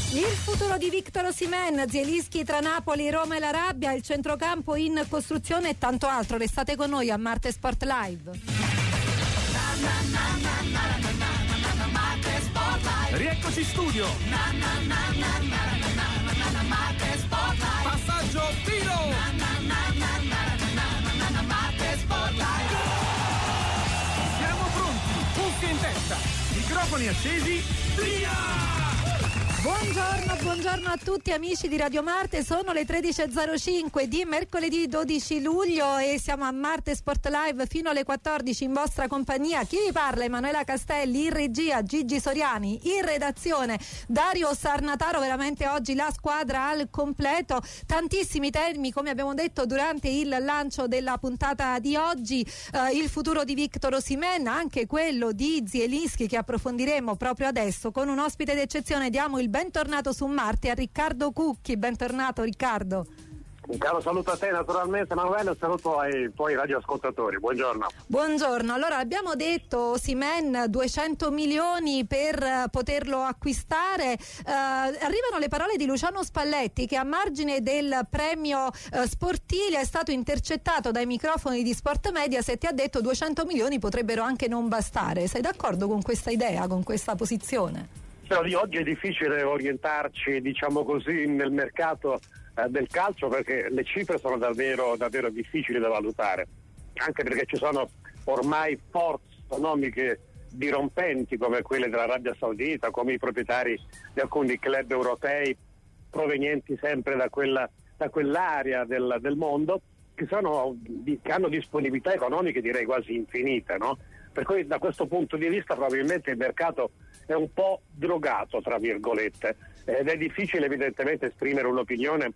Il futuro di Victor Osimhen, Zielinski tra Napoli, Roma e la rabbia, il centrocampo in costruzione e tanto altro. Restate con noi a Marte Sport Live. Rieccoci in studio. Passaggio, tiro. Siamo pronti, cuffie in testa, microfoni accesi, via! Buongiorno a tutti amici di Radio Marte, sono le 13.05 di mercoledì 12 luglio e siamo a Marte Sport Live fino alle 14 in vostra compagnia. Chi vi parla? Emanuela Castelli, in regia Gigi Soriani, in redazione Dario Sarnataro. Veramente oggi la squadra al completo, tantissimi temi come abbiamo detto durante il lancio della puntata di oggi, il futuro di Victor Osimhen, anche quello di Zielinski che approfondiremo proprio adesso con un ospite d'eccezione. Diamo il bentornato su Marte a Riccardo Cucchi. Bentornato Riccardo. Un caro saluto a te naturalmente Emanuele, saluto ai tuoi radioascoltatori, buongiorno. Buongiorno, allora abbiamo detto Osimhen 200 milioni per poterlo acquistare, arrivano le parole di Luciano Spalletti che a margine del premio Sportile è stato intercettato dai microfoni di Sport Mediaset e ha detto 200 milioni potrebbero anche non bastare. Sei d'accordo con questa idea, con questa posizione? Però di oggi è difficile orientarci, diciamo così, nel mercato del calcio perché le cifre sono davvero difficili da valutare, anche perché ci sono ormai forze economiche dirompenti come quelle dell'Arabia Saudita, come i proprietari di alcuni club europei provenienti sempre da quell'area del mondo che hanno disponibilità economiche direi quasi infinite, no? Per cui da questo punto di vista probabilmente il mercato è un po' drogato tra virgolette ed è difficile evidentemente esprimere un'opinione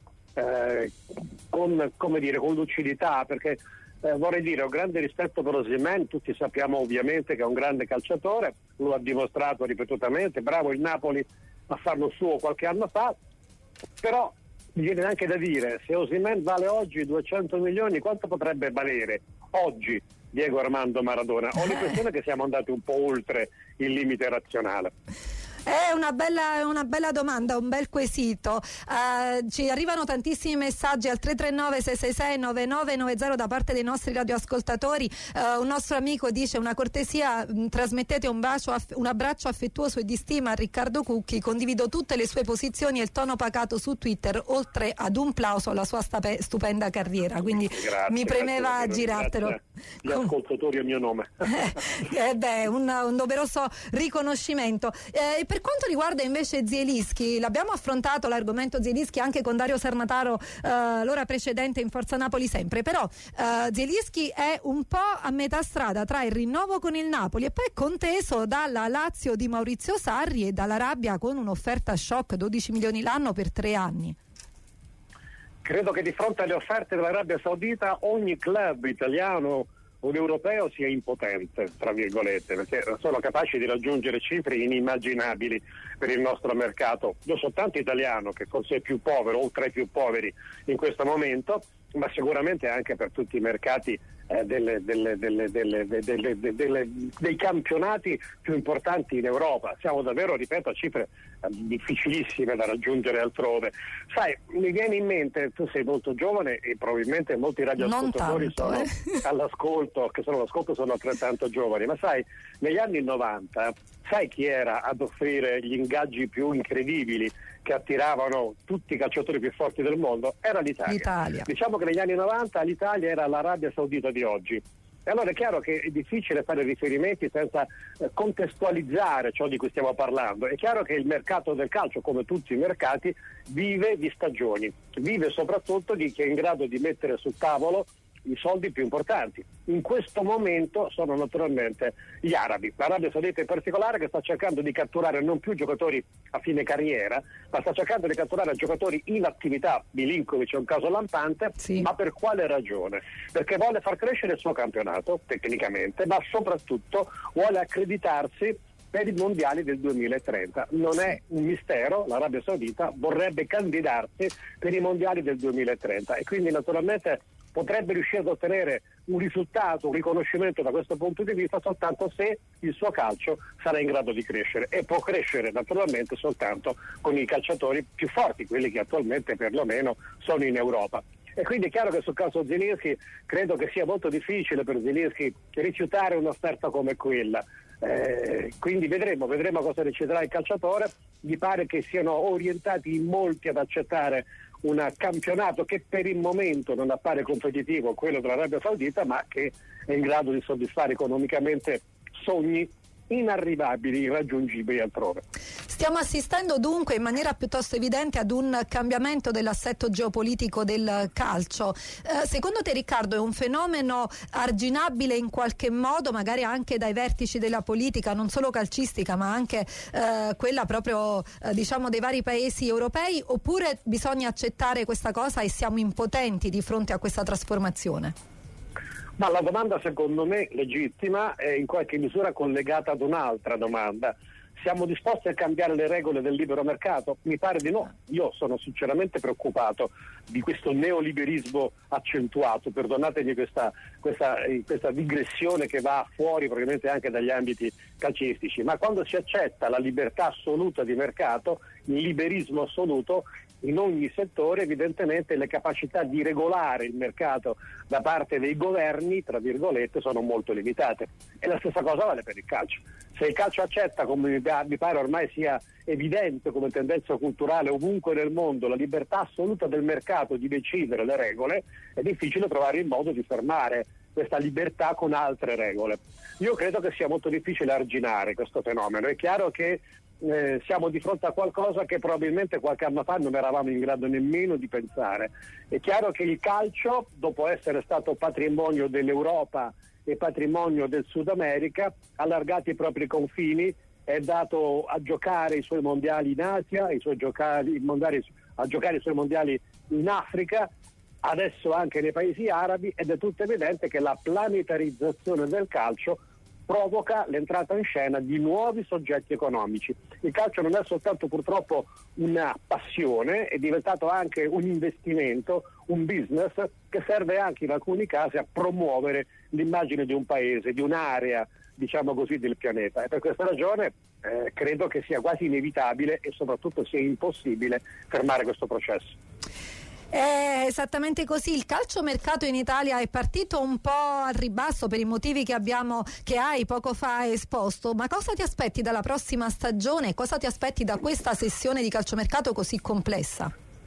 con lucidità perché vorrei dire ho grande rispetto per Osimhen, tutti sappiamo ovviamente che è un grande calciatore, lo ha dimostrato ripetutamente, bravo il Napoli a farlo suo qualche anno fa, però mi viene anche da dire se Osimhen vale oggi 200 milioni quanto potrebbe valere oggi Diego Armando Maradona? Ho l'impressione che siamo andati un po' oltre il limite razionale. È una bella domanda, un bel quesito. Ci arrivano tantissimi messaggi al 339-666-9990 da parte dei nostri radioascoltatori. Un nostro amico dice una cortesia, trasmettete un abbraccio affettuoso e di stima a Riccardo Cucchi, condivido tutte le sue posizioni e il tono pacato su Twitter, oltre ad un plauso alla sua stupenda carriera. Quindi grazie, mi premeva girartelo. Gli ascoltatori a mio nome. Un doveroso riconoscimento. Per quanto riguarda invece Zielinski, l'abbiamo affrontato l'argomento Zielinski anche con Dario Sarnataro l'ora precedente in Forza Napoli sempre, però Zielinski è un po' a metà strada tra il rinnovo con il Napoli e poi è conteso dalla Lazio di Maurizio Sarri e dalla rabbia con un'offerta shock 12 milioni l'anno per 3 anni. Credo che di fronte alle offerte dell'Arabia Saudita ogni club italiano o europeo sia impotente, tra virgolette, perché sono capaci di raggiungere cifre inimmaginabili per il nostro mercato. Io soltanto italiano, che forse è più povero, oltre ai più poveri in questo momento, ma sicuramente anche per tutti i mercati dei campionati più importanti in Europa. Siamo davvero, ripeto, a cifre difficilissime da raggiungere altrove. Sai, mi viene in mente, tu sei molto giovane e probabilmente molti radioascoltatori sono all'ascolto, che sono all'ascolto sono altrettanto giovani, ma sai, negli anni 90 sai chi era ad offrire gli ingaggi più incredibili che attiravano tutti i calciatori più forti del mondo? Era l'Italia. Diciamo che negli anni 90 l'Italia era l'Arabia Saudita di oggi. E allora è chiaro che è difficile fare riferimenti senza contestualizzare ciò di cui stiamo parlando. È chiaro che il mercato del calcio, come tutti i mercati, vive di stagioni, vive soprattutto di chi è in grado di mettere sul tavolo i soldi più importanti. In questo momento sono naturalmente gli arabi, l'Arabia Saudita in particolare, che sta cercando di catturare non più giocatori a fine carriera, ma sta cercando di catturare giocatori in attività. Milinkovic è un caso lampante, sì. Ma per quale ragione? Perché vuole far crescere il suo campionato tecnicamente, ma soprattutto vuole accreditarsi per i mondiali del 2030. Non è un mistero, l'Arabia Saudita vorrebbe candidarsi per i mondiali del 2030 e quindi naturalmente potrebbe riuscire ad ottenere un risultato, un riconoscimento da questo punto di vista soltanto se il suo calcio sarà in grado di crescere, e può crescere naturalmente soltanto con i calciatori più forti, quelli che attualmente perlomeno sono in Europa. E quindi è chiaro che sul caso Zielinski credo che sia molto difficile per Zielinski rifiutare un'offerta come quella. Quindi vedremo cosa deciderà il calciatore. Mi pare che siano orientati in molti ad accettare un campionato che per il momento non appare competitivo, quello dell'Arabia Saudita, ma che è in grado di soddisfare economicamente sogni inarrivabili, irraggiungibili altrove. Stiamo assistendo dunque in maniera piuttosto evidente ad un cambiamento dell'assetto geopolitico del calcio. Secondo te, Riccardo, è un fenomeno arginabile in qualche modo, magari anche dai vertici della politica, non solo calcistica ma anche quella proprio diciamo dei vari paesi europei, oppure bisogna accettare questa cosa e siamo impotenti di fronte a questa trasformazione? Ma la domanda secondo me legittima è in qualche misura collegata ad un'altra domanda. Siamo disposti a cambiare le regole del libero mercato? Mi pare di no. Io sono sinceramente preoccupato di questo neoliberismo accentuato, perdonatemi questa digressione che va fuori probabilmente anche dagli ambiti calcistici, ma quando si accetta la libertà assoluta di mercato, il liberismo assoluto, in ogni settore evidentemente le capacità di regolare il mercato da parte dei governi, tra virgolette, sono molto limitate. E la stessa cosa vale per il calcio. Se il calcio accetta, come mi pare ormai sia evidente come tendenza culturale ovunque nel mondo, la libertà assoluta del mercato di decidere le regole, è difficile trovare il modo di fermare questa libertà con altre regole. Io credo che sia molto difficile arginare questo fenomeno. È chiaro che siamo di fronte a qualcosa che probabilmente qualche anno fa non eravamo in grado nemmeno di pensare. È chiaro che il calcio, dopo essere stato patrimonio dell'Europa e patrimonio del Sud America, allargati i propri confini, è dato a giocare i suoi mondiali in Asia, a giocare i suoi mondiali in Africa, adesso anche nei paesi arabi, ed è tutto evidente che la planetarizzazione del calcio provoca l'entrata in scena di nuovi soggetti economici. Il calcio non è soltanto purtroppo una passione, è diventato anche un investimento, un business che serve anche in alcuni casi a promuovere l'immagine di un paese, di un'area, diciamo così, del pianeta. E per questa ragione credo che sia quasi inevitabile e soprattutto sia impossibile fermare questo processo. È esattamente così. Il calciomercato in Italia è partito un po' al ribasso per i motivi che hai poco fa esposto, ma cosa ti aspetti dalla prossima stagione? Cosa ti aspetti da questa sessione di calciomercato così complessa?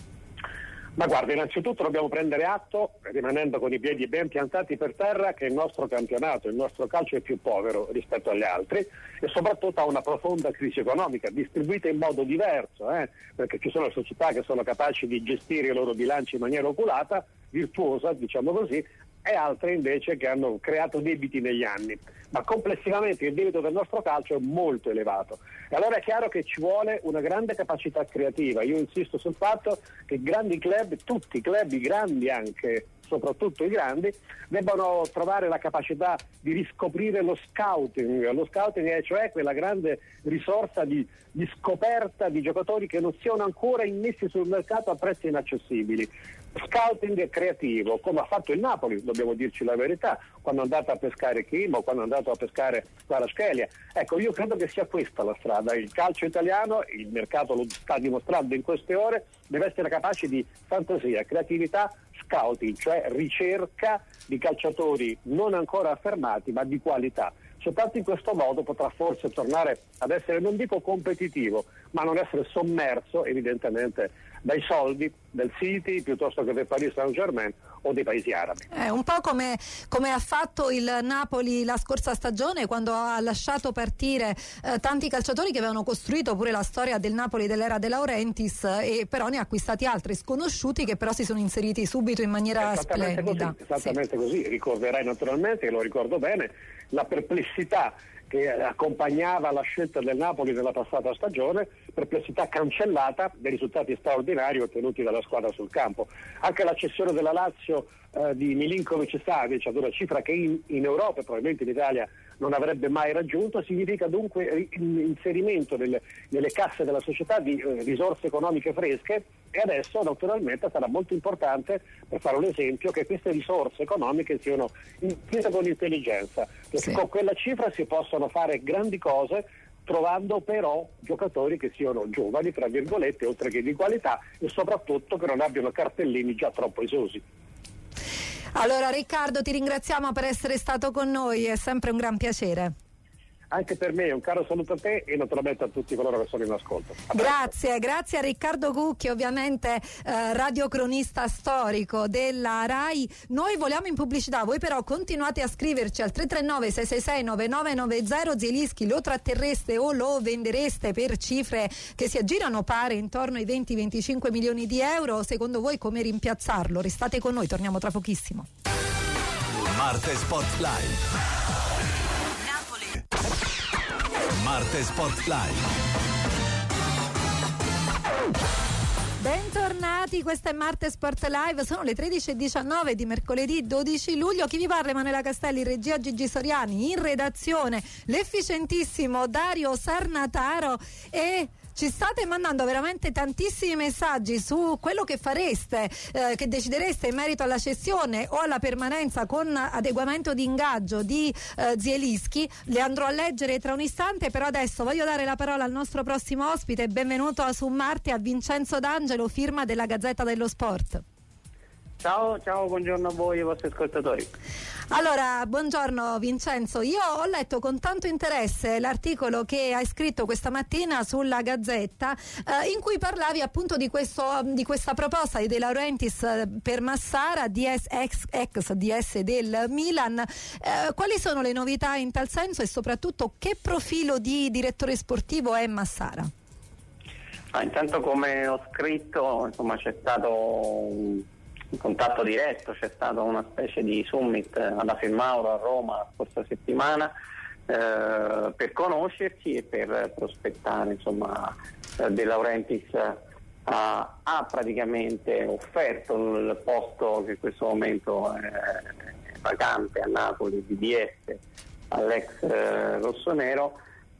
Ma guarda, innanzitutto dobbiamo prendere atto, rimanendo con i piedi ben piantati per terra, che il nostro campionato, il nostro calcio è più povero rispetto agli altri e soprattutto ha una profonda crisi economica, distribuita in modo diverso, perché ci sono società che sono capaci di gestire i loro bilanci in maniera oculata, virtuosa, diciamo così, e altre invece che hanno creato debiti negli anni. Ma complessivamente il debito del nostro calcio è molto elevato. E allora è chiaro che ci vuole una grande capacità creativa. Io insisto sul fatto che grandi club, tutti i club, i grandi anche, soprattutto i grandi, debbano trovare la capacità di riscoprire lo scouting. Lo scouting è cioè quella grande risorsa di scoperta di giocatori che non siano ancora immessi sul mercato a prezzi inaccessibili. Scouting creativo, come ha fatto il Napoli, dobbiamo dirci la verità, quando è andato a pescare Kim o quando è andato a pescare Kvaratskhelia. Ecco, io credo che sia questa la strada. Il calcio italiano, il mercato lo sta dimostrando in queste ore, deve essere capace di fantasia, creatività, scouting, cioè ricerca di calciatori non ancora affermati ma di qualità. Soltanto in questo modo potrà forse tornare ad essere, non dico competitivo, ma non essere sommerso evidentemente dai soldi del City piuttosto che del Paris Saint-Germain o dei paesi arabi. Un po' come ha fatto il Napoli la scorsa stagione, quando ha lasciato partire tanti calciatori che avevano costruito pure la storia del Napoli dell'era De Laurentiis, e però ne ha acquistati altri sconosciuti che però si sono inseriti subito in maniera splendida. Esattamente così. Ricorderai naturalmente, e lo ricordo bene, la perplessità che accompagnava la scelta del Napoli nella passata stagione, perplessità cancellata dai risultati straordinari ottenuti dalla squadra sul campo. Anche la cessione della Lazio di Milinkovic-Savic ad una cifra che in Europa e probabilmente in Italia non avrebbe mai raggiunto. Significa dunque inserimento nelle casse della società di risorse economiche fresche, e adesso naturalmente sarà molto importante, per fare un esempio, che queste risorse economiche siano intese con intelligenza, perché con quella cifra si possono fare grandi cose, trovando però giocatori che siano giovani, tra virgolette, oltre che di qualità, e soprattutto che non abbiano cartellini già troppo esosi. Allora Riccardo, ti ringraziamo per essere stato con noi, è sempre un gran piacere. Anche per me un caro saluto a te e naturalmente a tutti coloro che sono in ascolto. Grazie a Riccardo Cucchi, ovviamente radiocronista storico della RAI. Noi voliamo in pubblicità, voi però continuate a scriverci al 339 666 9990. Zielinski lo tratterreste o lo vendereste per cifre che si aggirano pare intorno ai 20-25 milioni di euro? Secondo voi come rimpiazzarlo? Restate con noi, torniamo tra pochissimo. Marte Sport Live. Marte Sport Live. Bentornati, questa è Marte Sport Live, sono le 13:19 di mercoledì 12 luglio. Chi vi parla? Emanuela Castelli, in regia Gigi Soriani, in redazione l'efficientissimo Dario Sarnataro, e ci state mandando veramente tantissimi messaggi su quello che fareste, che decidereste in merito alla cessione o alla permanenza con adeguamento di ingaggio di Zielinski. Le andrò a leggere tra un istante, però adesso voglio dare la parola al nostro prossimo ospite. Benvenuto su Marte a Vincenzo D'Angelo, firma della Gazzetta dello Sport. Ciao, buongiorno a voi e ai vostri ascoltatori. Allora, buongiorno Vincenzo, io ho letto con tanto interesse l'articolo che hai scritto questa mattina sulla Gazzetta, in cui parlavi appunto di questa proposta di De Laurentiis per Massara, ex DS del Milan. Quali sono le novità in tal senso e soprattutto che profilo di direttore sportivo è Massara? Intanto, come ho scritto, insomma, c'è stato un contatto diretto, c'è stata una specie di summit alla Firmauro a Roma la scorsa settimana per conoscerci e per prospettare. Insomma, De Laurentiis ha praticamente offerto il posto che in questo momento è vacante a Napoli di DS all'ex rossonero,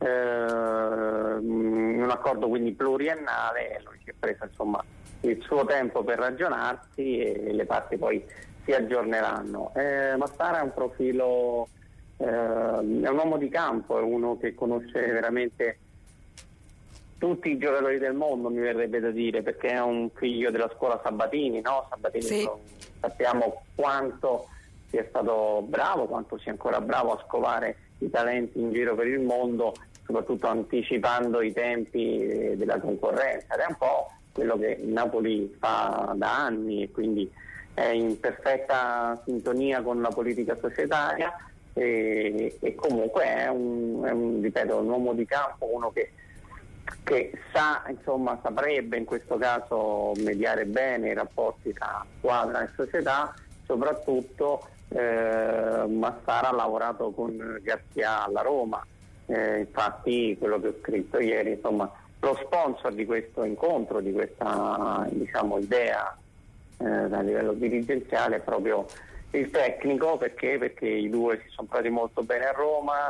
un accordo quindi pluriennale. Lui si è preso insomma il suo tempo per ragionarsi e le parti poi si aggiorneranno. Massara è un profilo, è un uomo di campo, è uno che conosce veramente tutti i giocatori del mondo, mi verrebbe da dire, perché è un figlio della scuola Sabatini, no? Sabatini, sì. Sappiamo quanto sia stato bravo, quanto sia ancora bravo a scovare i talenti in giro per il mondo, soprattutto anticipando i tempi della concorrenza, ed è un po' quello che Napoli fa da anni, e quindi è in perfetta sintonia con la politica societaria, e comunque è ripeto, un uomo di campo, uno che sa, insomma, saprebbe in questo caso mediare bene i rapporti tra squadra e società. Soprattutto Massara ha lavorato con Garzia alla Roma, infatti quello che ho scritto ieri, insomma, lo sponsor di questo incontro, di questa, diciamo, idea a livello dirigenziale è proprio il tecnico, perché i due si sono trovati molto bene a Roma,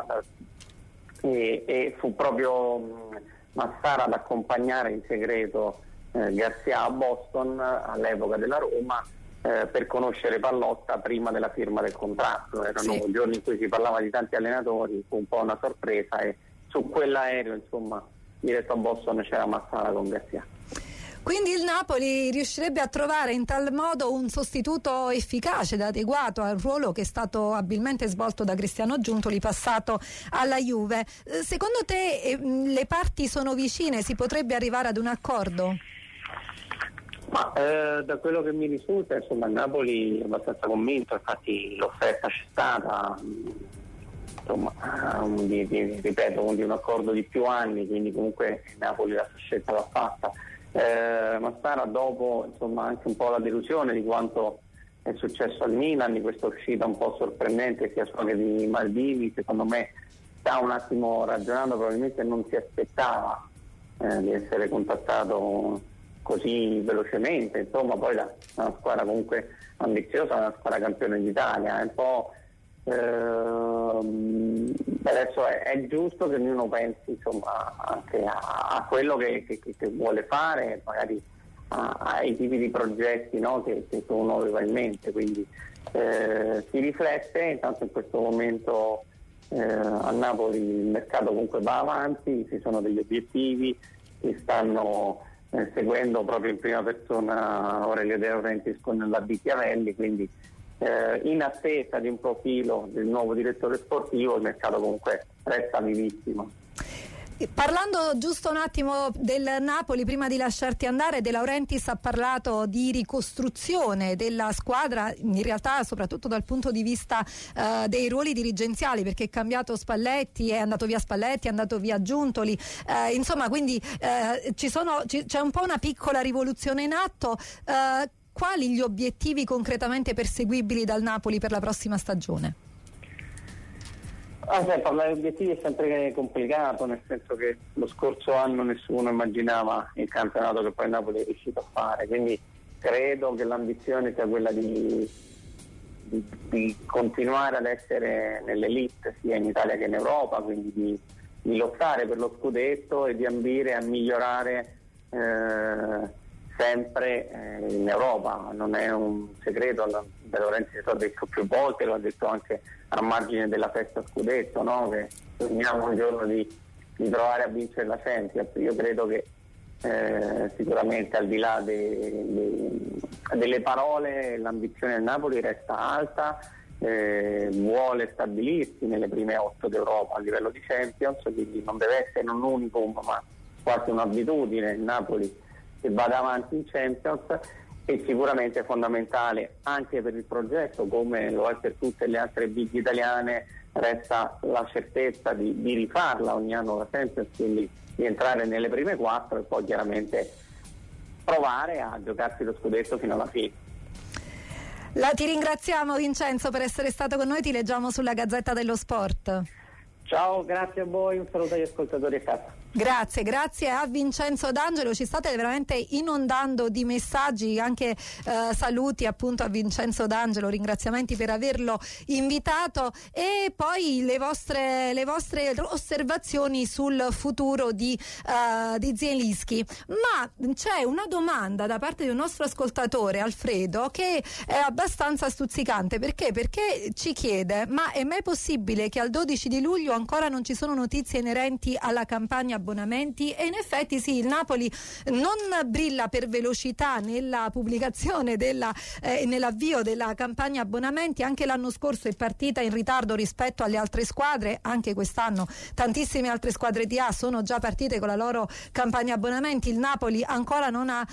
e fu proprio Massara ad accompagnare in segreto Garzia a Boston all'epoca della Roma, per conoscere Pallotta prima della firma del contratto. Erano giorni in cui si parlava di tanti allenatori, fu un po' una sorpresa, e su quell'aereo, insomma, diretto a Boston, c'era Massara con Garzia. Quindi il Napoli riuscirebbe a trovare in tal modo un sostituto efficace ed adeguato al ruolo che è stato abilmente svolto da Cristiano Giuntoli, passato alla Juve. Secondo te le parti sono vicine? Si potrebbe arrivare ad un accordo? Ma da quello che mi risulta, insomma, il Napoli è abbastanza convinto, infatti l'offerta c'è stata, insomma, ripeto, di un accordo di più anni, quindi comunque il Napoli la sua scelta l'ha fatta. Massara, dopo, insomma, anche un po' la delusione di quanto è successo al Milan, di questa uscita un po' sorprendente sia sua che di Maldini, secondo me sta un attimo ragionando, probabilmente non si aspettava di essere contattato così velocemente. Insomma, poi una squadra comunque ambiziosa, una squadra campione d'Italia, è un po' adesso è giusto che ognuno pensi insomma anche a quello che vuole fare, magari ai tipi di progetti, no, che uno aveva in mente, quindi si riflette. Intanto in questo momento a Napoli il mercato comunque va avanti, ci sono degli obiettivi che stanno seguendo proprio in prima persona Aurelio De Laurentiis con la Bicchiavelli, quindi in attesa di un profilo del nuovo direttore sportivo il mercato comunque resta vivissimo. Parlando giusto un attimo del Napoli, prima di lasciarti andare, De Laurentiis ha parlato di ricostruzione della squadra, in realtà soprattutto dal punto di vista dei ruoli dirigenziali, perché è cambiato Spalletti, è andato via Spalletti, è andato via Giuntoli, insomma, quindi c'è un po' una piccola rivoluzione in atto. Quali gli obiettivi concretamente perseguibili dal Napoli per la prossima stagione? Parlare di obiettivi è sempre complicato, nel senso che lo scorso anno nessuno immaginava il campionato che poi Napoli è riuscito a fare, quindi credo che l'ambizione sia quella di continuare ad essere nell'elite sia in Italia che in Europa, quindi di lottare per lo scudetto e di ambire a migliorare sempre in Europa. Non è un segreto, De Laurentiis l'ha detto più volte, lo ha detto anche a margine della festa scudetto, no? Che sogniamo un giorno di provare a vincere la Champions. Io credo che sicuramente al di là delle parole l'ambizione del Napoli resta alta, vuole stabilirsi nelle prime 8 d'Europa a livello di Champions, quindi non deve essere un unicum ma quasi un'abitudine il Napoli che vada avanti in Champions, e sicuramente è fondamentale anche per il progetto, come lo è per tutte le altre big italiane, resta la certezza di rifarla ogni anno la Champions, quindi di entrare nelle prime 4 e poi chiaramente provare a giocarsi lo scudetto fino alla fine. Ti ringraziamo Vincenzo per essere stato con noi, ti leggiamo sulla Gazzetta dello Sport. Ciao, grazie a voi, un saluto agli ascoltatori a casa. Grazie a Vincenzo D'Angelo, ci state veramente inondando di messaggi, anche saluti appunto a Vincenzo D'Angelo, ringraziamenti per averlo invitato, e poi le vostre osservazioni sul futuro di Zielinski. Ma c'è una domanda da parte di un nostro ascoltatore, Alfredo, che è abbastanza stuzzicante. Perché ci chiede: ma è mai possibile che al 12 di luglio ancora non ci sono notizie inerenti alla campagna abbonamenti? E in effetti sì, il Napoli non brilla per velocità nella pubblicazione nell'avvio della campagna abbonamenti. Anche l'anno scorso è partita in ritardo rispetto alle altre squadre, anche quest'anno tantissime altre squadre di A sono già partite con la loro campagna abbonamenti. Il Napoli ancora non ha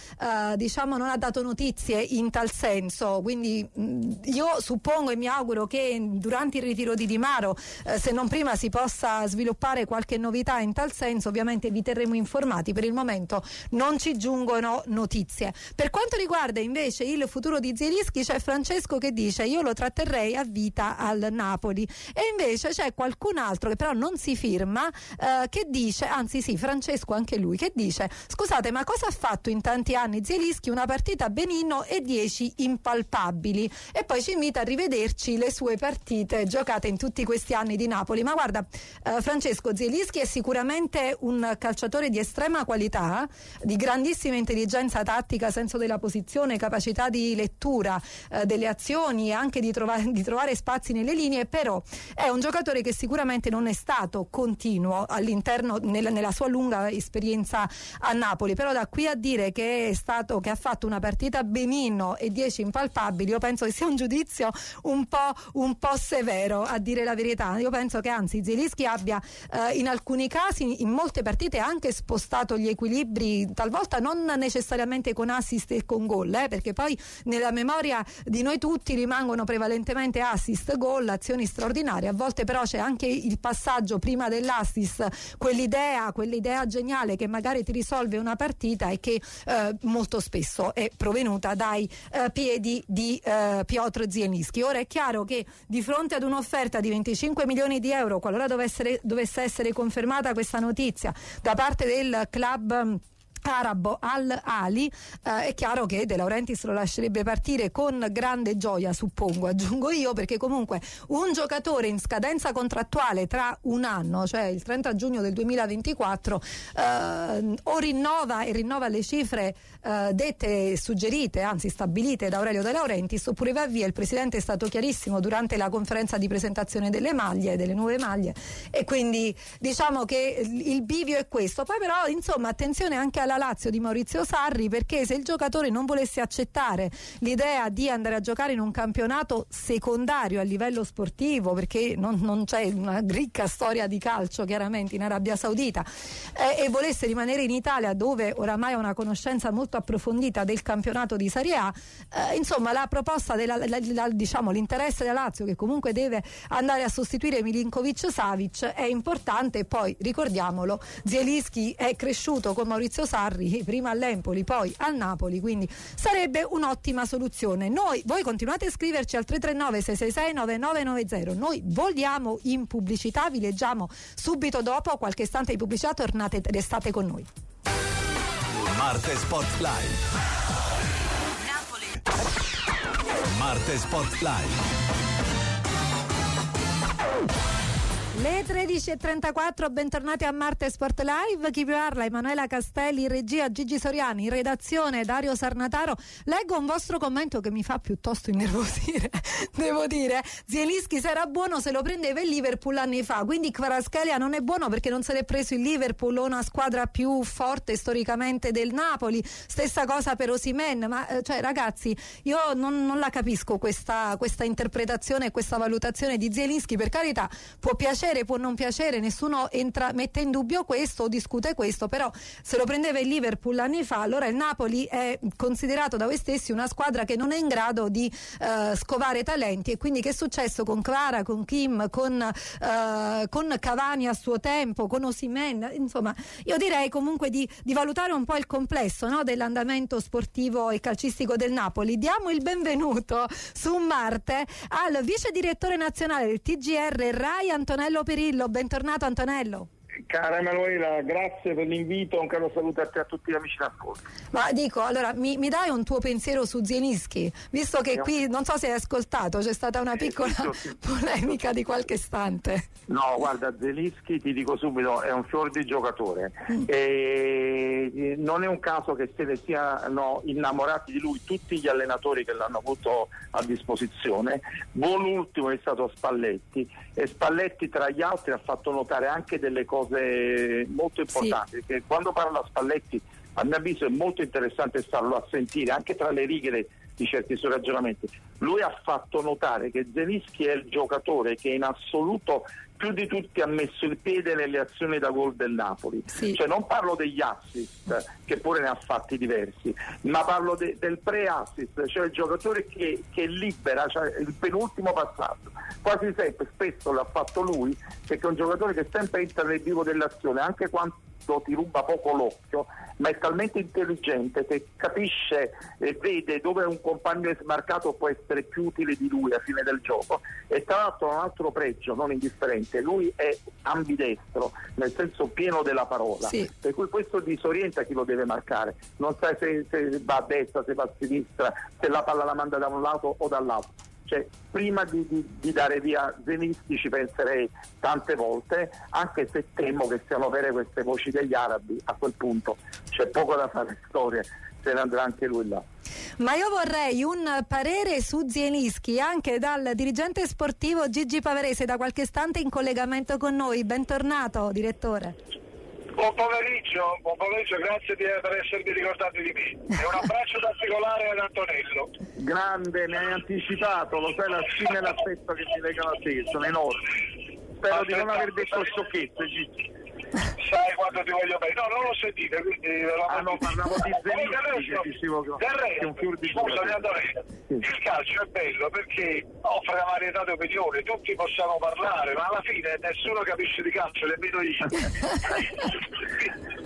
dato notizie in tal senso, quindi io suppongo e mi auguro che durante il ritiro di Di Maro, se non prima, si possa sviluppare qualche novità in tal senso. Ovviamente vi terremo informati, per il momento non ci giungono notizie. Per quanto riguarda invece il futuro di Zielinski, c'è Francesco che dice: io lo tratterrei a vita al Napoli, e invece c'è qualcun altro che però non si firma, che dice, anzi sì, Francesco anche lui, che dice: scusate, ma cosa ha fatto in tanti anni Zielinski? Una partita a Benigno e 10 impalpabili, e poi ci invita a rivederci le sue partite giocate in tutti questi anni di Napoli. Ma guarda, Francesco, Zielinski è sicuramente un calciatore di estrema qualità, di grandissima intelligenza tattica, senso della posizione, capacità di lettura delle azioni e anche di trovare spazi nelle linee, però è un giocatore che sicuramente non è stato continuo all'interno nella sua lunga esperienza a Napoli. Però da qui a dire che ha fatto una partita a Benigno e 10 impalpabili, io penso che sia un giudizio un po' severo, a dire la verità. Io penso che anzi Zielinski abbia in alcuni casi, in molte partite, anche spostato gli equilibri, talvolta non necessariamente con assist e con gol, perché poi nella memoria di noi tutti rimangono prevalentemente assist, gol, azioni straordinarie. A volte però c'è anche il passaggio prima dell'assist, quell'idea geniale che magari ti risolve una partita e che molto spesso è provenuta dai piedi di Piotr Zielinski. Ora è chiaro che di fronte ad un'offerta di 25 milioni di euro, qualora dovesse essere confermata questa notizia da parte del club arabo Al-Ali. È chiaro che De Laurentiis lo lascerebbe partire con grande gioia, suppongo, aggiungo io, perché comunque un giocatore in scadenza contrattuale tra un anno, cioè il 30 giugno del 2024, o rinnova le cifre dette, suggerite, anzi stabilite da Aurelio De Laurentiis, oppure va via. Il presidente è stato chiarissimo durante la conferenza di presentazione delle nuove maglie, e quindi diciamo che il bivio è questo. Poi però insomma attenzione anche alla Lazio di Maurizio Sarri, perché se il giocatore non volesse accettare l'idea di andare a giocare in un campionato secondario a livello sportivo, perché non c'è una ricca storia di calcio chiaramente in Arabia Saudita, e volesse rimanere in Italia, dove oramai ha una conoscenza molto approfondita del campionato di Serie A, insomma la proposta diciamo l'interesse della Lazio, che comunque deve andare a sostituire Milinkovic-Savic, è importante. E poi ricordiamolo, Zielinski è cresciuto con Maurizio Sarri, prima all'Empoli poi al Napoli, quindi sarebbe un'ottima soluzione. Voi continuate a scriverci al 339 666 9990. Noi vogliamo in pubblicità, vi leggiamo subito dopo qualche istante di pubblicità, restate con noi. Marte Sport Live. Napoli. Marte Sport Live. Le 13.34, bentornati a Marte Sport Live. Chi vi parla? Emanuela Castelli, in regia Gigi Soriani, in redazione Dario Sarnataro. Leggo un vostro commento che mi fa piuttosto innervosire, devo dire. Zielinski, se era buono se lo prendeva il Liverpool anni fa, quindi Kvaratskhelia non è buono perché non se l'è preso il Liverpool o una squadra più forte storicamente del Napoli. Stessa cosa per Osimhen. Ma cioè ragazzi, io non la capisco questa interpretazione e questa valutazione di Zielinski. Per carità, può piacere, può non piacere, nessuno mette in dubbio questo o discute questo, però se lo prendeva il Liverpool anni fa, allora il Napoli è considerato da voi stessi una squadra che non è in grado di scovare talenti. E quindi che è successo con Kvara, con Kim, con Cavani a suo tempo, con Osimhen? Insomma, io direi comunque di valutare un po' il complesso, no, dell'andamento sportivo e calcistico del Napoli. Diamo il benvenuto su Marte al vice direttore nazionale del TGR Rai, Antonello Perillo. Bentornato Antonello. Cara Emanuela, grazie per l'invito, un caro saluto a te e a tutti gli amici d'ascolto. Ma dico, allora, mi dai un tuo pensiero su Zielinski? Visto che qui, non so se hai ascoltato, c'è stata una piccola polemica di qualche istante. No, guarda, Zielinski, ti dico subito, è un fior di giocatore. E non è un caso che se ne siano innamorati di lui tutti gli allenatori che l'hanno avuto a disposizione. Buon ultimo è stato Spalletti, e Spalletti tra gli altri ha fatto notare anche delle cose molto importanti, sì. Perché quando parla Spalletti, a mio avviso è molto interessante starlo a sentire anche tra le righe di certi suoi ragionamenti. Lui ha fatto notare che Zielinski è il giocatore che in assoluto più di tutti ha messo il piede nelle azioni da gol del Napoli, sì. Cioè non parlo degli assist, che pure ne ha fatti diversi, ma parlo del pre-assist, cioè il giocatore che libera, cioè il penultimo passaggio. Quasi sempre, spesso l'ha fatto lui, perché è un giocatore che sempre entra nel vivo dell'azione, anche quando ti ruba poco l'occhio, ma è talmente intelligente che capisce e vede dove un compagno è smarcato può essere più utile di lui alla fine del gioco. E tra l'altro un altro pregio non indifferente, lui è ambidestro nel senso pieno della parola, sì. Per cui questo disorienta chi lo deve marcare, non sai se va a destra, se va a sinistra, se la palla la manda da un lato o dall'altro. Cioè, prima di dare via Zielinski ci penserei tante volte, anche se temo che siano vere queste voci degli arabi. A quel punto c'è poco da fare storia, se ne andrà anche lui là. Ma io vorrei un parere su Zielinski anche dal dirigente sportivo Gigi Pavarese, da qualche istante in collegamento con noi. Bentornato direttore. Buon pomeriggio, grazie per esservi ricordati di me. E un abbraccio particolare ad Antonello. Grande, mi hai anticipato, lo sai la stima e l'affetto che ti legano a te, sono enormi. Spero di non aver detto sciocchezze, Gigi. Sai quanto ti voglio bene. No, non lo sentite, quindi no, parlavo di Zielinski, che dicevo che è un fior di giocatore. Il calcio è bello perché offre una varietà di opinioni, tutti possiamo parlare, ma alla fine nessuno capisce di calcio, nemmeno io.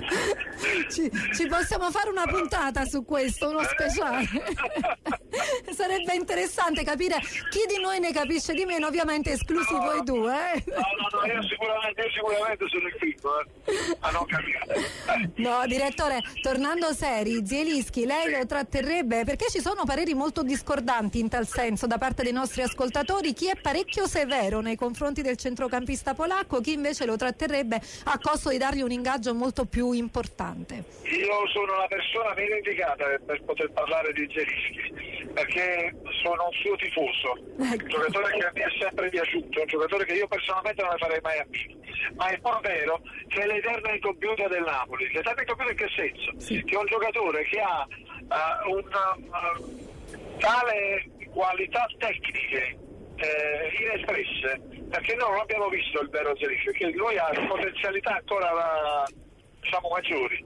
Ci possiamo fare una puntata su questo, uno speciale. Sarebbe interessante capire chi di noi ne capisce di meno, ovviamente esclusi voi due. No, io sicuramente sono il primo a non capire. No, direttore, tornando seri, Zielinski, lei lo tratterrebbe, perché ci sono pareri molto discordanti in tal senso da parte dei nostri ascoltatori, chi è parecchio severo nei confronti del centrocampista polacco, chi invece lo tratterrebbe a costo di dargli un ingaggio molto più importante. Io sono la persona meno indicata per poter parlare di Zielinski, perché sono un suo tifoso, un giocatore che mi è sempre piaciuto, un giocatore che io personalmente non ne farei mai amico, ma è pur vero che è l'eterna incompiuta del Napoli. L'eterna incompiuta in che senso? Sì. Che è un giocatore che ha tale qualità tecniche inespresse, perché noi non abbiamo visto il vero Zielinski, perché lui ha potenzialità ancora maggiori.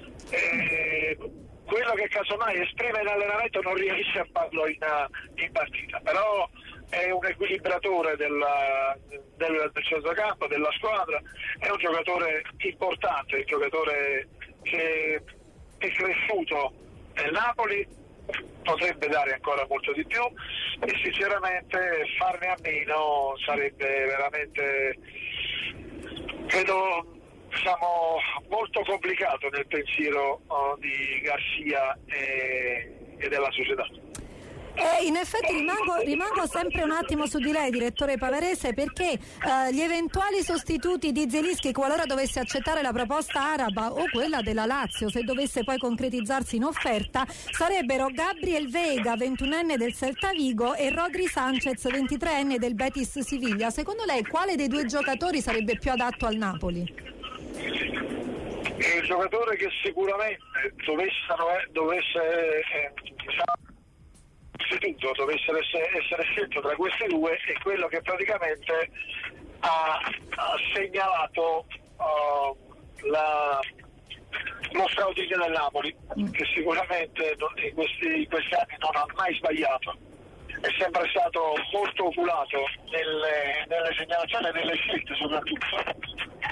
Quello che casomai esprime in allenamento non riesce a farlo in partita, però è un equilibratore del centrocampo, della squadra, è un giocatore importante, un giocatore che è cresciuto nel Napoli, potrebbe dare ancora molto di più e sinceramente farne a meno sarebbe veramente, credo, molto complicato nel pensiero di Garcia e della società. In effetti rimango sempre un attimo su di lei, direttore Pavarese, perché gli eventuali sostituti di Zielinski, qualora dovesse accettare la proposta araba o quella della Lazio, se dovesse poi concretizzarsi in offerta, sarebbero Gabriel Vega, 21enne del Celta Vigo, e Rodri Sanchez, 23enne del Betis Siviglia. Secondo lei quale dei due giocatori sarebbe più adatto al Napoli? Il giocatore che sicuramente dovesse essere scelto tra questi due è quello che praticamente ha segnalato lo scouting del Napoli, che sicuramente in questi anni non ha mai sbagliato, è sempre stato molto oculato nelle segnalazioni e nelle scelte soprattutto,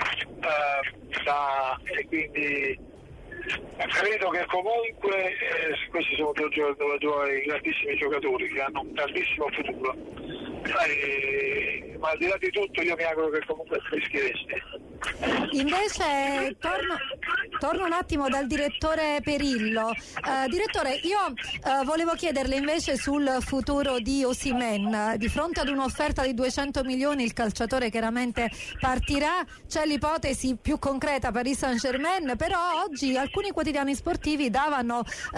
e quindi credo che comunque questi sono due grandissimi giocatori che hanno un grandissimo futuro, ma al di là di tutto io mi auguro che comunque Zielinski resti. Invece torno un attimo dal direttore Perillo. Direttore, io volevo chiederle invece sul futuro di Osimhen. Di fronte ad un'offerta di 200 milioni il calciatore chiaramente partirà, c'è l'ipotesi più concreta Paris Saint-Germain, però oggi alcuni quotidiani sportivi davano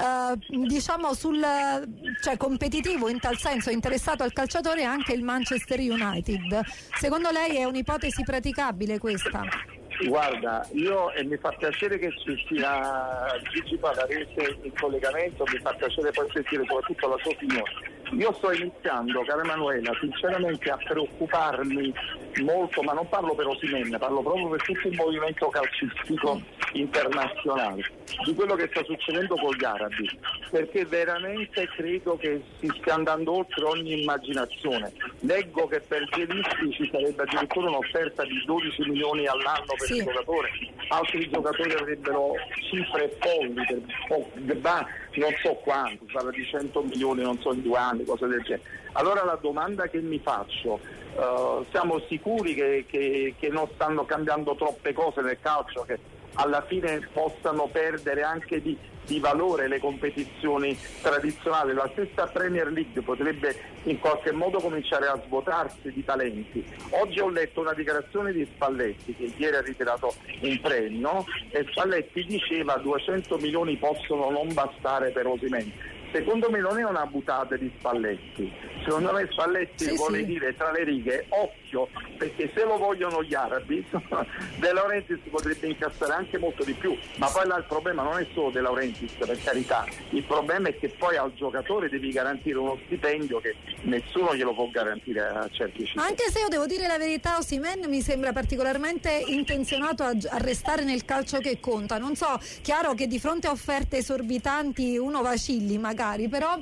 cioè competitivo in tal senso, interessato al calciatore anche il Manchester United. Secondo lei è un'ipotesi praticabile questa? Guarda, mi fa piacere che ci sia Gigi Pavarese in collegamento, mi fa piacere poi sentire soprattutto la sua opinione. Io sto iniziando, cara Emanuela, sinceramente a preoccuparmi molto, ma non parlo per Osimhen, parlo proprio per tutto il movimento calcistico internazionale, di quello che sta succedendo con gli arabi, perché veramente credo che si stia andando oltre ogni immaginazione. Leggo che per Zielinski ci sarebbe addirittura un'offerta di 12 milioni all'anno per il giocatore, altri giocatori avrebbero cifre folli per Pogba, non so quanto, sarà di 100 milioni, non so in 2 anni, cose del genere. Allora la domanda che mi faccio, siamo sicuri che non stanno cambiando troppe cose nel calcio che alla fine possano perdere anche di valore le competizioni tradizionali? La stessa Premier League potrebbe in qualche modo cominciare a svuotarsi di talenti. Oggi ho letto una dichiarazione di Spalletti, che ieri ha ritirato un premio, e Spalletti diceva 200 milioni possono non bastare per Osimhen. Secondo me non è una buttata di Spalletti, secondo me Spalletti vuole dire tra le righe occhio, perché se lo vogliono gli arabi De Laurentiis potrebbe incassare anche molto di più, ma poi là il problema non è solo De Laurentiis, per carità, il problema è che poi al giocatore devi garantire uno stipendio che nessuno glielo può garantire a certi cifre. Anche se io devo dire la verità, Osimhen mi sembra particolarmente intenzionato a restare nel calcio che conta. Non so, chiaro che di fronte a offerte esorbitanti uno vacilli magari, però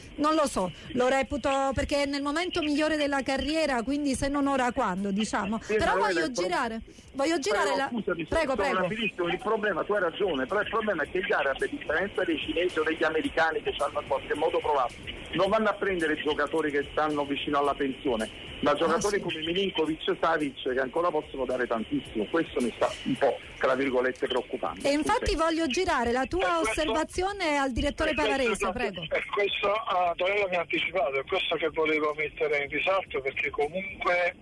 Non lo so, lo reputo perché è nel momento migliore della carriera, quindi se non ora quando, diciamo. Sì, però ma voglio girare la... Scusami, Prego. il problema, tu hai ragione, però il problema è che gli arabi, a differenza dei cinesi o degli americani che ci hanno in qualche modo provato, non vanno a prendere giocatori che stanno vicino alla pensione, ma giocatori come Milinkovic e Savic che ancora possono dare tantissimo. Questo mi sta un po', tra virgolette, preoccupando. E infatti voglio girare la tua osservazione al direttore Pavarese, prego. Questo Antonello mi ha anticipato, è questo che volevo mettere in risalto, perché comunque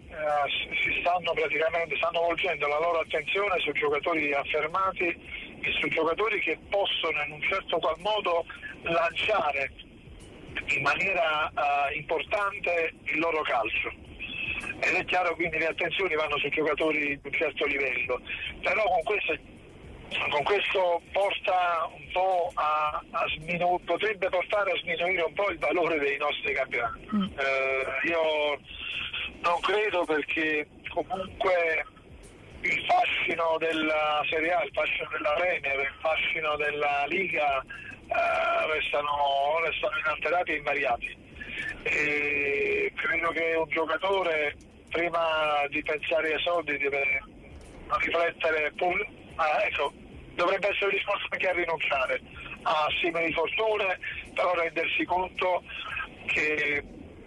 stanno volgendo la loro attenzione su giocatori affermati e su giocatori che possono in un certo qual modo lanciare in maniera importante il loro calcio. Ed è chiaro, quindi le attenzioni vanno su giocatori di un certo livello, però con questo porta un po' potrebbe portare a sminuire un po' il valore dei nostri campionati. Io non credo, perché comunque il fascino della Serie A, il fascino della Premier, il fascino della Liga restano inalterati e invariati. E credo che un giocatore, prima di pensare ai soldi, deve riflettere, dovrebbe essere disposto anche a rinunciare a simili fortune, però rendersi conto che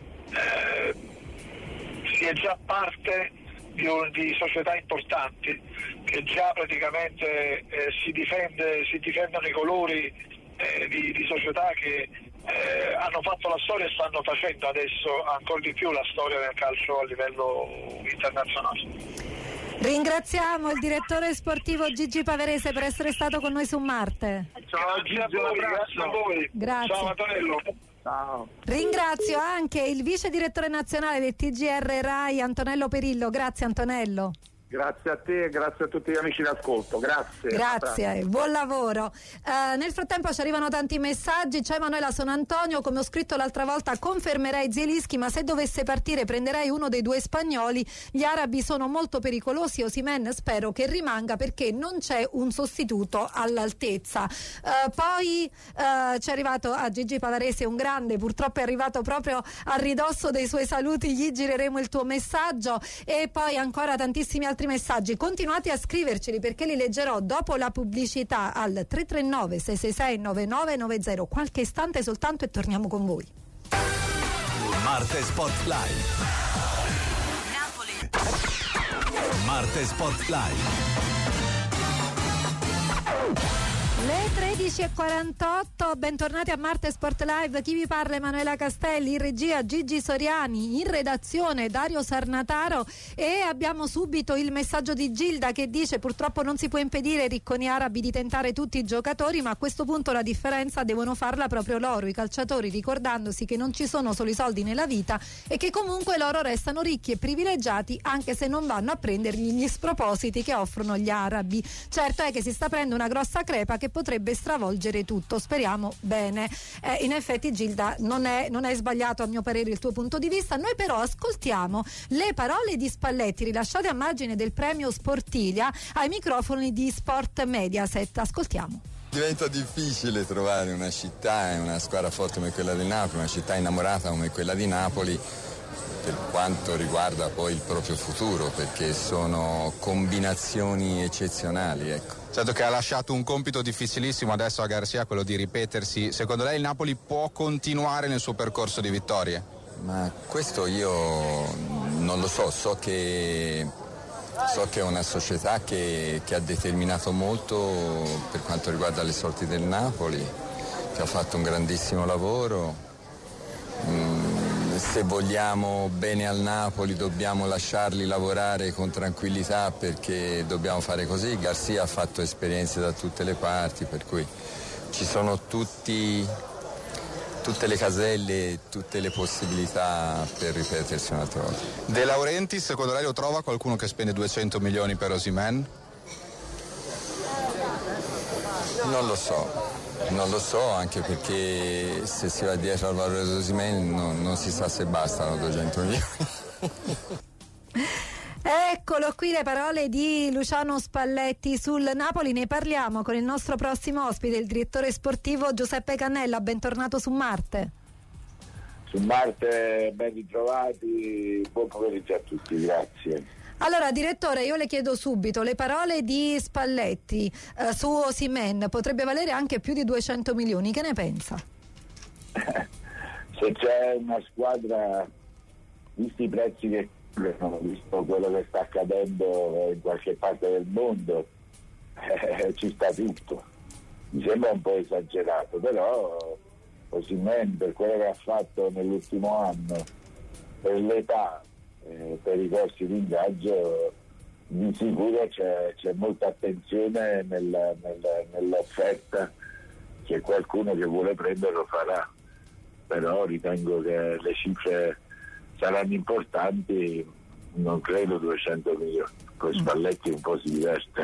si è già parte di società importanti, che già praticamente si difendono i colori di società che hanno fatto la storia e stanno facendo adesso ancora di più la storia del calcio a livello internazionale. Ringraziamo il direttore sportivo Gigi Pavarese per essere stato con noi su Marte. Ciao Gigi, grazie a voi. Grazie. Ciao Antonello. Ciao. Ringrazio anche il vice direttore nazionale del TGR Rai, Antonello Perillo. Grazie Antonello. Grazie a te e grazie a tutti gli amici in ascolto, grazie, buon lavoro. Nel frattempo ci arrivano tanti messaggi. C'è Emanuela, sono Antonio, come ho scritto l'altra volta confermerei Zielinski, ma se dovesse partire prenderei uno dei due spagnoli, gli arabi sono molto pericolosi, Osimhen spero che rimanga perché non c'è un sostituto all'altezza. Poi ci è arrivato a Gigi Pavarese un grande, purtroppo è arrivato proprio a ridosso dei suoi saluti, gli gireremo il tuo messaggio, e poi ancora tantissimi altri messaggi. Continuate a scriverceli perché li leggerò dopo la pubblicità al 339 666 9990. Qualche istante soltanto e torniamo con voi. Marte Spotlight. Napoli. Marte Spotlight. Le 13.48, bentornati a Marte Sport Live. Chi vi parla? Emanuela Castelli, in regia Gigi Soriani, in redazione Dario Sarnataro, e abbiamo subito il messaggio di Gilda che dice: purtroppo non si può impedire ai ricconi arabi di tentare tutti i giocatori, ma a questo punto la differenza devono farla proprio loro, i calciatori, ricordandosi che non ci sono solo i soldi nella vita e che comunque loro restano ricchi e privilegiati anche se non vanno a prendergli gli spropositi che offrono gli arabi. Certo è che si sta prendendo una grossa crepa che potrebbe stravolgere tutto, speriamo bene. In effetti Gilda non è sbagliato a mio parere il tuo punto di vista. Noi però ascoltiamo le parole di Spalletti rilasciate a margine del premio Sportilia ai microfoni di Sport Mediaset. Ascoltiamo. Diventa difficile trovare una città e una squadra forte come quella del Napoli, una città innamorata come quella di Napoli, per quanto riguarda poi il proprio futuro, perché sono combinazioni eccezionali, ecco. Certo che ha lasciato un compito difficilissimo adesso a Garcia, quello di ripetersi. Secondo lei il Napoli può continuare nel suo percorso di vittorie? Ma questo io non lo so, so che è una società che ha determinato molto per quanto riguarda le sorti del Napoli, che ha fatto un grandissimo lavoro. Se vogliamo bene al Napoli dobbiamo lasciarli lavorare con tranquillità, perché dobbiamo fare così. Garcia ha fatto esperienze da tutte le parti, per cui ci sono tutte le caselle, tutte le possibilità per ripetersi un'altra volta. De Laurentiis, secondo lei lo trova qualcuno che spende 200 milioni per Osimhen? Non lo so, anche perché se si va dietro al valore di Osimhen non si sa se bastano 200 milioni. Eccolo qui le parole di Luciano Spalletti sul Napoli. Ne parliamo con il nostro prossimo ospite, il direttore sportivo Giuseppe Cannella. Bentornato su Marte. Su Marte, ben ritrovati, buon pomeriggio a tutti, grazie. Allora, direttore, io le chiedo subito, le parole di Spalletti su Osimhen potrebbe valere anche più di 200 milioni, che ne pensa? Se c'è una squadra, visti i prezzi che visto quello che sta accadendo in qualche parte del mondo, ci sta tutto. Mi sembra un po' esagerato, però Osimhen, per quello che ha fatto nell'ultimo anno, per l'età, per i corsi di ingaggio, di sicuro c'è molta attenzione nell'offerta, che qualcuno che vuole prenderlo farà, però ritengo che le cifre saranno importanti, non credo 200 milioni, con Spalletti un po' si diverte.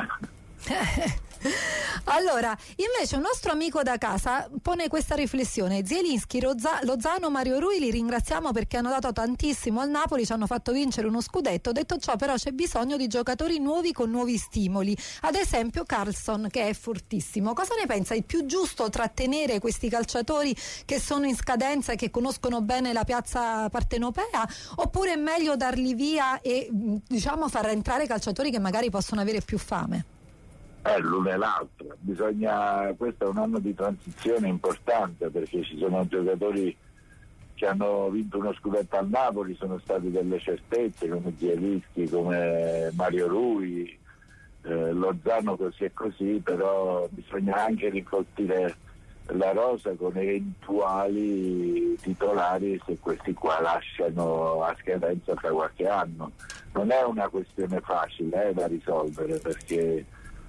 Allora, invece un nostro amico da casa pone questa riflessione: Zielinski, Lozano, Mario Rui li ringraziamo perché hanno dato tantissimo al Napoli, ci hanno fatto vincere uno scudetto. Detto ciò, però, c'è bisogno di giocatori nuovi con nuovi stimoli, ad esempio Carlson, che è fortissimo. Cosa ne pensa? È più giusto trattenere questi calciatori che sono in scadenza e che conoscono bene la piazza partenopea, oppure è meglio darli via e far entrare calciatori che magari possono avere più fame? L'uno e l'altro, questo è un anno di transizione importante, perché ci sono giocatori che hanno vinto uno scudetto al Napoli, sono state delle certezze come Zielinski, come Mario Rui, Lozano così e così, però bisogna anche ricolpire la rosa con eventuali titolari se questi qua lasciano a scadenza tra qualche anno. Non è una questione facile da risolvere, perché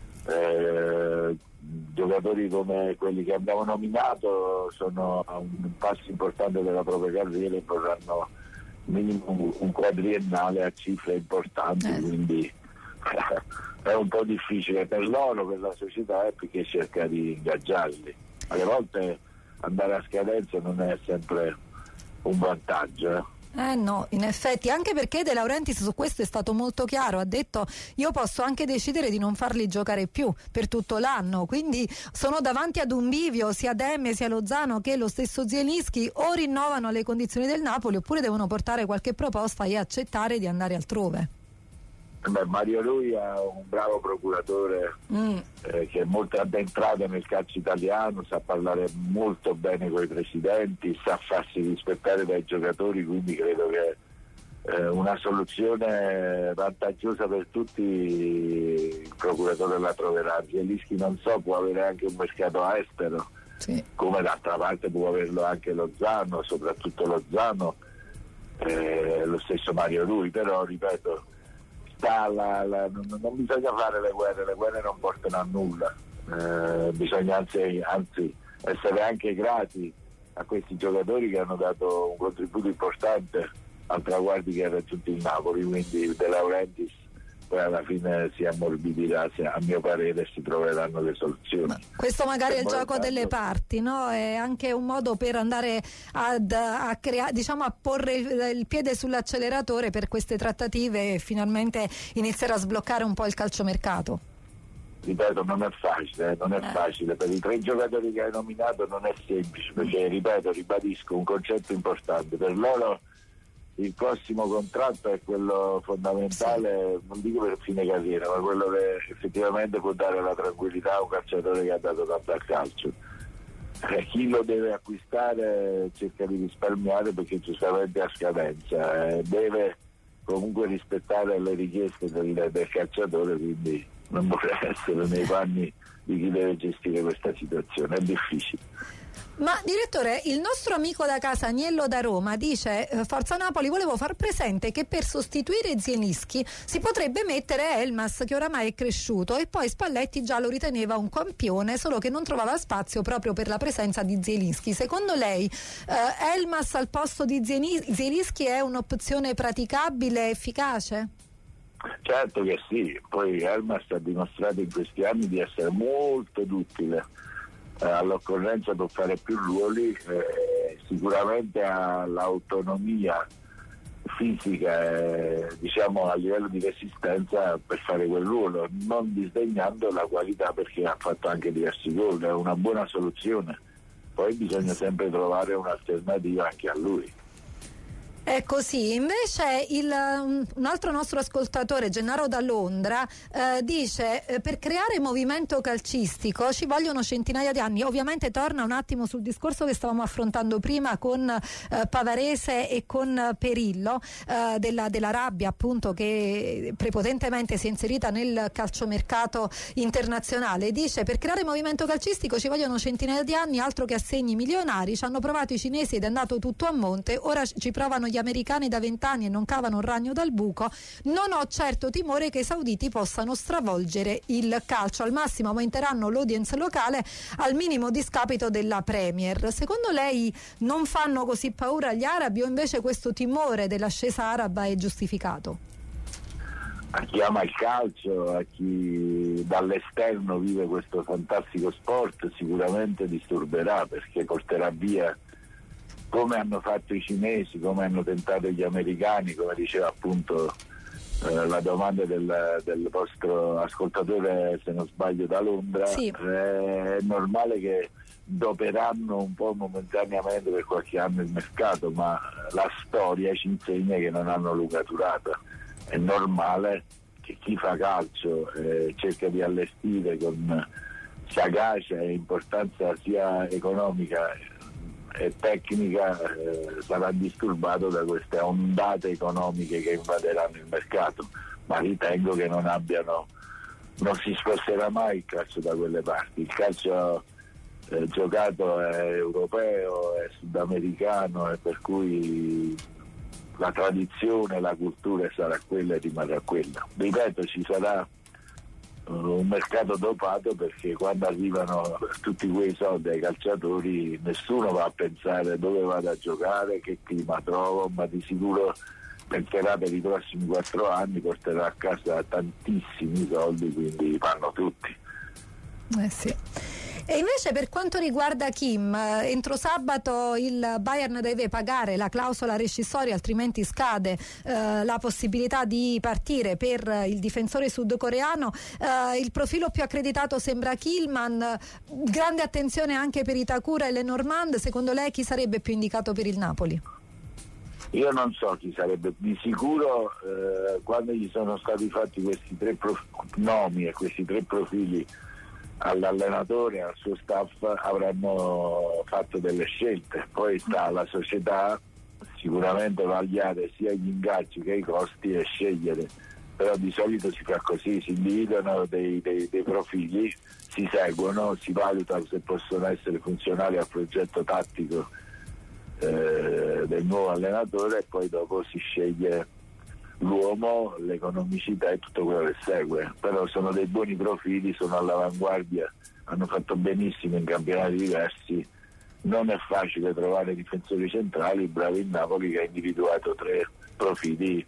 giocatori come quelli che abbiamo nominato sono a un passo importante della propria carriera e vorranno minimo un quadriennale a cifre importanti, quindi è un po' difficile per loro, per la società, perché cerca di ingaggiarli. Alle volte andare a scadenza non è sempre un vantaggio. No, in effetti, anche perché De Laurentiis su questo è stato molto chiaro, ha detto: io posso anche decidere di non farli giocare più per tutto l'anno, quindi sono davanti ad un bivio, sia Demme sia Lozano che lo stesso Zielinski, o rinnovano le condizioni del Napoli oppure devono portare qualche proposta e accettare di andare altrove. Mario Rui è un bravo procuratore che è molto addentrato nel calcio italiano, sa parlare molto bene con i presidenti, sa farsi rispettare dai giocatori, quindi credo che una soluzione vantaggiosa per tutti il procuratore la troverà. Zielinski non so, può avere anche un mercato estero, sì, come d'altra parte può averlo anche Lozano, soprattutto Lozano, lo stesso Mario Rui, però ripeto, non bisogna fare le guerre non portano a nulla, bisogna anzi essere anche grati a questi giocatori che hanno dato un contributo importante al traguardi che ha raggiunto il Napoli, quindi De Laurentiis poi alla fine si ammorbidirà, a mio parere si troveranno le soluzioni. Ma questo magari è il gioco delle parti, no? È anche un modo per andare a creare, a porre il piede sull'acceleratore per queste trattative e finalmente iniziare a sbloccare un po' il calciomercato. Ripeto, non è facile, per i 3 giocatori che hai nominato non è semplice, perché ribadisco un concetto importante, per loro il prossimo contratto è quello fondamentale, non dico per fine carriera, ma quello che effettivamente può dare la tranquillità a un calciatore che ha dato tanto al calcio. Chi lo deve acquistare cerca di risparmiare, perché giustamente a scadenza deve comunque rispettare le richieste del calciatore, quindi non vorrei essere nei panni di chi deve gestire questa situazione, è difficile. Ma direttore, il nostro amico da casa Agnello da Roma dice: Forza Napoli, volevo far presente che per sostituire Zielinski si potrebbe mettere Elmas, che oramai è cresciuto, e poi Spalletti già lo riteneva un campione, solo che non trovava spazio proprio per la presenza di Zielinski. Secondo lei Elmas al posto di Zielinski è un'opzione praticabile, efficace? Certo che sì, poi Elmas ha dimostrato in questi anni di essere molto duttile, all'occorrenza può fare più ruoli, sicuramente ha l'autonomia fisica a livello di resistenza per fare quel ruolo, non disdegnando la qualità, perché ha fatto anche diversi gol, è una buona soluzione, poi bisogna sempre trovare un'alternativa anche a lui. È così. Invece un altro nostro ascoltatore, Gennaro da Londra, dice per creare movimento calcistico ci vogliono centinaia di anni. Ovviamente torna un attimo sul discorso che stavamo affrontando prima con Pavarese e con Perillo, della rabbia appunto che prepotentemente si è inserita nel calciomercato internazionale. Dice per creare movimento calcistico ci vogliono centinaia di anni, altro che assegni milionari. Ci hanno provato i cinesi ed è andato tutto a monte, ora ci provano gli americani da 20 anni e non cavano un ragno dal buco. Non ho certo timore che i sauditi possano stravolgere il calcio, al massimo aumenteranno l'audience locale al minimo discapito della Premier. Secondo lei non fanno così paura agli arabi o invece questo timore dell'ascesa araba è giustificato? A chi ama il calcio, a chi dall'esterno vive questo fantastico sport, sicuramente disturberà, perché porterà via, come hanno fatto i cinesi, come hanno tentato gli americani, come diceva appunto la domanda del vostro ascoltatore, se non sbaglio, da Londra. Sì. È normale che doperanno un po' momentaneamente per qualche anno il mercato, ma la storia ci insegna che non hanno lunga durata. È normale che chi fa calcio cerca di allestire con sagacia e importanza sia economica e tecnica, sarà disturbato da queste ondate economiche che invaderanno il mercato, ma ritengo che non si sposterà mai il calcio da quelle parti. Il calcio giocato è europeo, è sudamericano, e per cui la tradizione, la cultura sarà quella e rimarrà quella. Ripeto, ci sarà un mercato dopato, perché quando arrivano tutti quei soldi ai calciatori nessuno va a pensare dove vado a giocare, che clima trovo, ma di sicuro penserà per i prossimi 4 anni, porterà a casa tantissimi soldi, quindi vanno tutti. Sì. E invece per quanto riguarda Kim, entro sabato il Bayern deve pagare la clausola rescissoria, altrimenti scade la possibilità di partire per il difensore sudcoreano. Il profilo più accreditato sembra Kilman, grande attenzione anche per Itakura e Lenormand. Secondo lei chi sarebbe più indicato per il Napoli? Io non so chi sarebbe, di sicuro quando gli sono stati fatti questi 3 nomi e questi 3 profili all'allenatore e al suo staff, avranno fatto delle scelte. Poi sta alla società sicuramente vagliare sia gli ingaggi che i costi e scegliere, però di solito si fa così, si individuano dei profili, si seguono, si valuta se possono essere funzionali al progetto tattico del nuovo allenatore, e poi dopo si sceglie l'uomo, l'economicità e tutto quello che segue. Però sono dei buoni profili, sono all'avanguardia, hanno fatto benissimo in campionati diversi. Non è facile trovare difensori centrali bravi in Napoli, che ha individuato 3 profili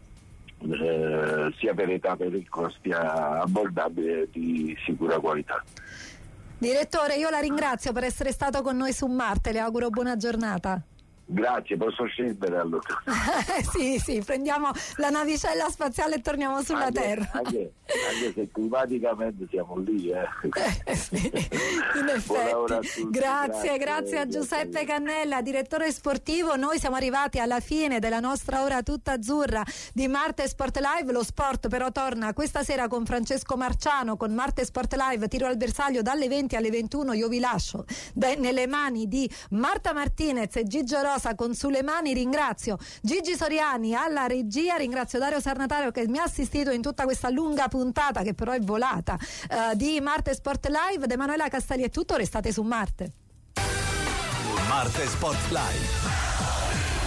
sia per età che per costi abbordabili e di sicura qualità. Direttore, io la ringrazio per essere stato con noi su Marte, le auguro buona giornata. Grazie, posso scendere allora? Sì, prendiamo la navicella spaziale e torniamo sulla Terra. Anche se climaticamente siamo lì. Sì, in effetti. Grazie a Giuseppe Cannella, direttore sportivo. Noi siamo arrivati alla fine della nostra ora tutta azzurra di Marte Sport Live. Lo sport però torna questa sera con Francesco Marciano, con Marte Sport Live, tiro al bersaglio dalle 20 alle 21. Io vi lascio nelle mani di Marta Martinez e Gigio Rosa con Sulle Mani. Ringrazio Gigi Soriani alla regia, ringrazio Dario Sarnatario che mi ha assistito in tutta questa lunga puntata, che però è volata, di Marte Sport Live. Da Emanuela Castelli è tutto, restate su Marte. Marte Sport Live.